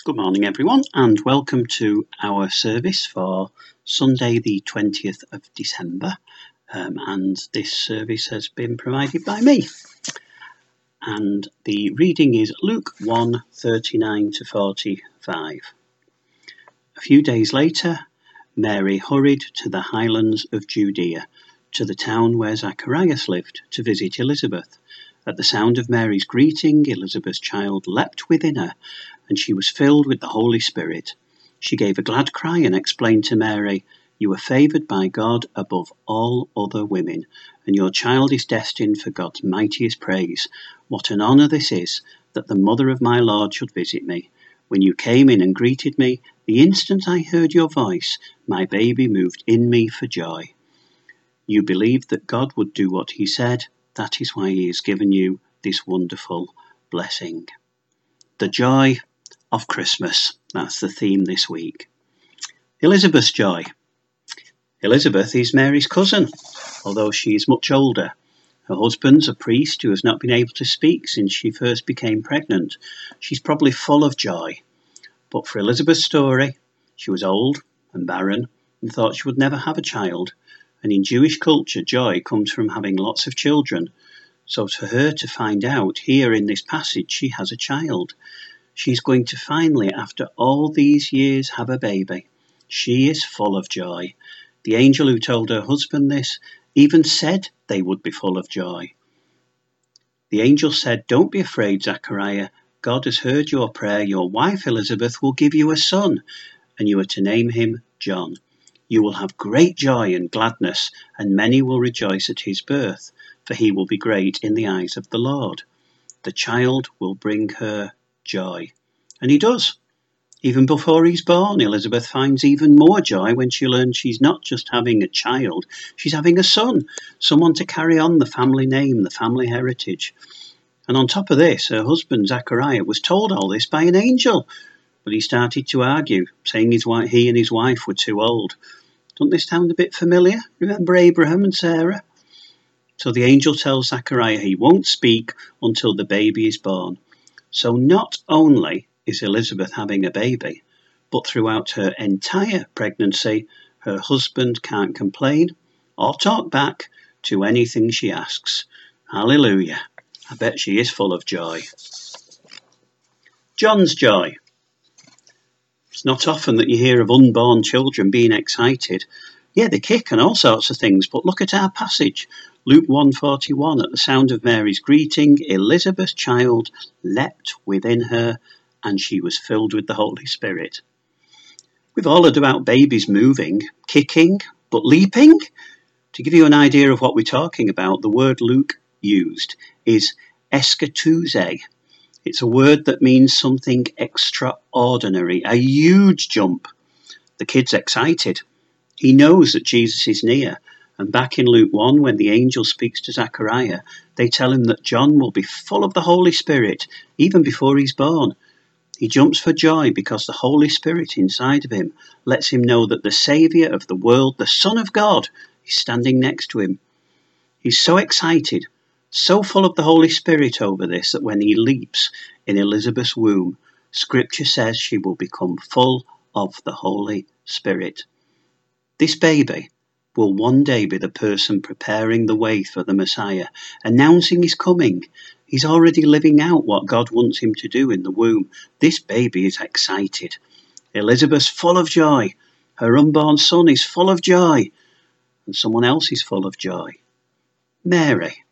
Good morning, everyone, and welcome to our service for Sunday, the 20th of December. And this service has been provided by me. And the reading is Luke 1:39 to 45. A few days later, Mary hurried to the highlands of Judea, to the town where Zacharias lived, to visit Elizabeth. At the sound of Mary's greeting, Elizabeth's child leapt within her, and she was filled with the Holy Spirit. She gave a glad cry and explained to Mary, "You are favoured by God above all other women, and your child is destined for God's mightiest praise. What an honour this is, that the mother of my Lord should visit me. When you came in and greeted me, the instant I heard your voice, my baby moved in me for joy. You believed that God would do what he said. That is why he has given you this wonderful blessing." The joy of Christmas. That's the theme this week. Elizabeth's joy. Elizabeth is Mary's cousin, although she is much older. Her husband's a priest who has not been able to speak since she first became pregnant. She's probably full of joy. But for Elizabeth's story, she was old and barren and thought she would never have a child. And in Jewish culture, joy comes from having lots of children. So for her to find out here in this passage she has a child, she's going to finally, after all these years, have a baby. She is full of joy. The angel who told her husband this even said they would be full of joy. The angel said, "Don't be afraid, Zachariah. God has heard your prayer. Your wife Elizabeth will give you a son, and you are to name him John. You will have great joy and gladness, and many will rejoice at his birth, for he will be great in the eyes of the Lord. The child will bring her joy." And he does. Even before he's born, Elizabeth finds even more joy when she learns she's not just having a child, she's having a son, someone to carry on the family name, the family heritage. And on top of this, her husband Zachariah was told all this by an angel, but he started to argue, saying he and his wife were too old. Doesn't this sound a bit familiar? Remember Abraham and Sarah? So the angel tells Zachariah he won't speak until the baby is born. So not only is Elizabeth having a baby, but throughout her entire pregnancy, her husband can't complain or talk back to anything she asks. Hallelujah. I bet she is full of joy. John's joy. It's not often that you hear of unborn children being excited. Yeah, they kick and all sorts of things, but look at our passage. Luke 1:41, at the sound of Mary's greeting, Elizabeth's child leapt within her, and she was filled with the Holy Spirit. We've all heard about babies moving, kicking, but leaping? To give you an idea of what we're talking about, the word Luke used is eskatouze. It's a word that means something extraordinary, a huge jump. The kid's excited. He knows that Jesus is near. And back in Luke 1, when the angel speaks to Zachariah, they tell him that John will be full of the Holy Spirit even before he's born. He jumps for joy because the Holy Spirit inside of him lets him know that the Saviour of the world, the Son of God, is standing next to him. He's so excited, so full of the Holy Spirit over this, that when he leaps in Elizabeth's womb, Scripture says she will become full of the Holy Spirit. This baby will one day be the person preparing the way for the Messiah, announcing his coming. He's already living out what God wants him to do in the womb. This baby is excited. Elizabeth's full of joy. Her unborn son is full of joy. And someone else is full of joy. Mary.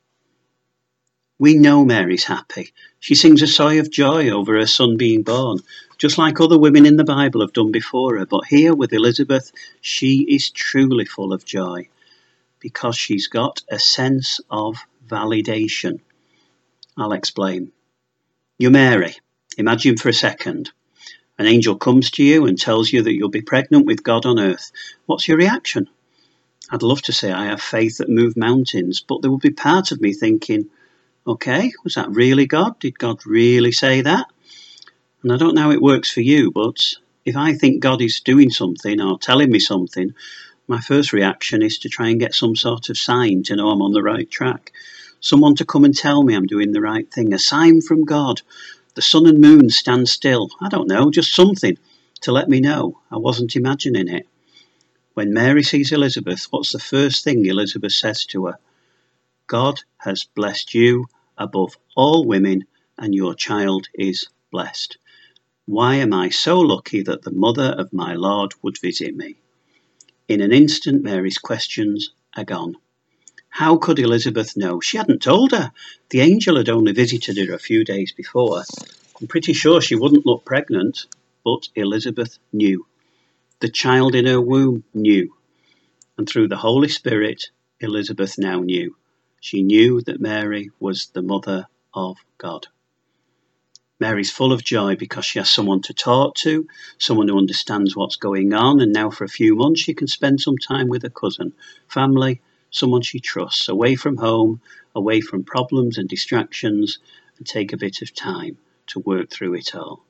We know Mary's happy. She sings a sigh of joy over her son being born, just like other women in the Bible have done before her. But here with Elizabeth, she is truly full of joy because she's got a sense of validation. I'll explain. You're Mary. Imagine for a second. An angel comes to you and tells you that you'll be pregnant with God on earth. What's your reaction? I'd love to say I have faith that moves mountains, but there will be part of me thinking, okay, was that really God? Did God really say that? And I don't know how it works for you, but if I think God is doing something or telling me something, my first reaction is to try and get some sort of sign to know I'm on the right track. Someone to come and tell me I'm doing the right thing. A sign from God the sun and moon stand still. I don't know, just something to let me know I wasn't imagining it. When Mary sees Elizabeth, what's the first thing Elizabeth says to her? God has blessed you above all women, and your child is blessed. Why am I so lucky that the mother of my Lord would visit me? In an instant, Mary's questions are gone. How could Elizabeth know? She hadn't told her. The angel had only visited her a few days before. I'm pretty sure she wouldn't look pregnant, but Elizabeth knew. The child in her womb knew. And through the Holy Spirit, Elizabeth now knew. She knew that Mary was the mother of God. Mary's full of joy because she has someone to talk to, someone who understands what's going on, and now for a few months she can spend some time with her cousin, family, someone she trusts, away from home, away from problems and distractions, and take a bit of time to work through it all.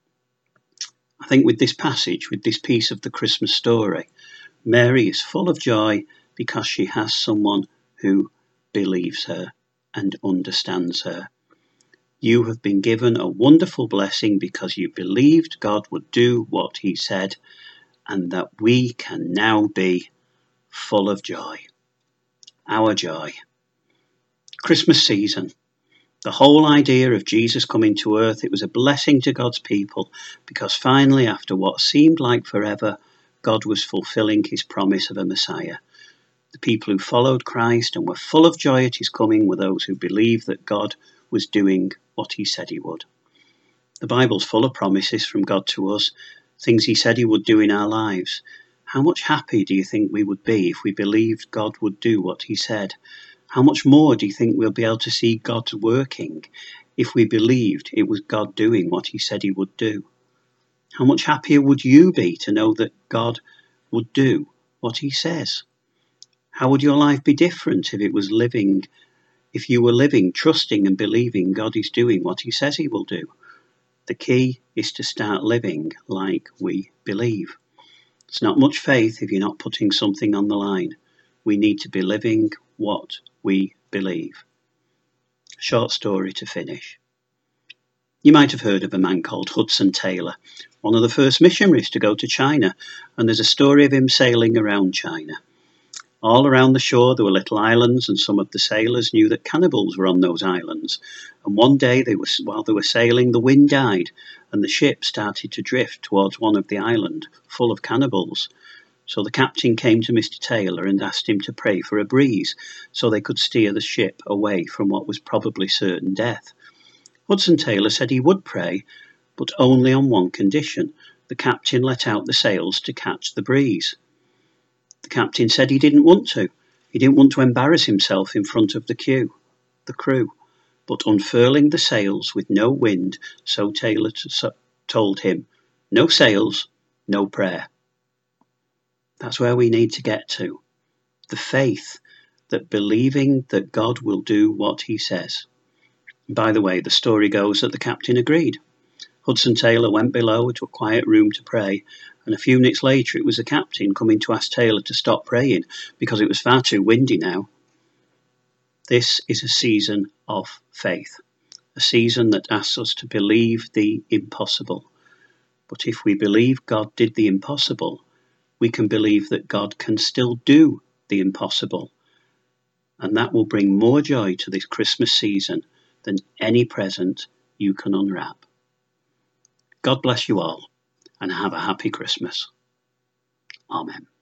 I think with this passage, with this piece of the Christmas story, Mary is full of joy because she has someone who believes her and understands her. You have been given a wonderful blessing because you believed God would do what he said, and that we can now be full of joy. Our joy. Christmas season. The whole idea of Jesus coming to earth, it was a blessing to God's people because finally, after what seemed like forever, God was fulfilling his promise of a Messiah. The people who followed Christ and were full of joy at his coming were those who believed that God was doing what he said he would. The Bible's full of promises from God to us, things he said he would do in our lives. How much happier do you think we would be if we believed God would do what he said? How much more do you think we'll be able to see God working if we believed it was God doing what he said he would do? How much happier would you be to know that God would do what he says? How would your life be different if you were living, trusting and believing God is doing what he says he will do? The key is to start living like we believe. It's not much faith if you're not putting something on the line. We need to be living what we believe. Short story to finish. You might have heard of a man called Hudson Taylor, one of the first missionaries to go to China, and there's a story of him sailing around China. All around the shore there were little islands, and some of the sailors knew that cannibals were on those islands. And one day, while they were sailing, the wind died, and the ship started to drift towards one of the islands, full of cannibals. So the captain came to Mr. Taylor and asked him to pray for a breeze, so they could steer the ship away from what was probably certain death. Hudson Taylor said he would pray, but only on one condition. The captain let out the sails to catch the breeze. The captain said he didn't want to. He didn't want to embarrass himself in front of the crew. But unfurling the sails with no wind, so Taylor told him, no sails, no prayer. That's where we need to get to. The faith, that believing that God will do what he says. By the way, the story goes that the captain agreed. Hudson Taylor went below to a quiet room to pray, and a few minutes later it was the captain coming to ask Taylor to stop praying because it was far too windy now. This is a season of faith, a season that asks us to believe the impossible. But if we believe God did the impossible, we can believe that God can still do the impossible. And that will bring more joy to this Christmas season than any present you can unwrap. God bless you all, and have a happy Christmas. Amen.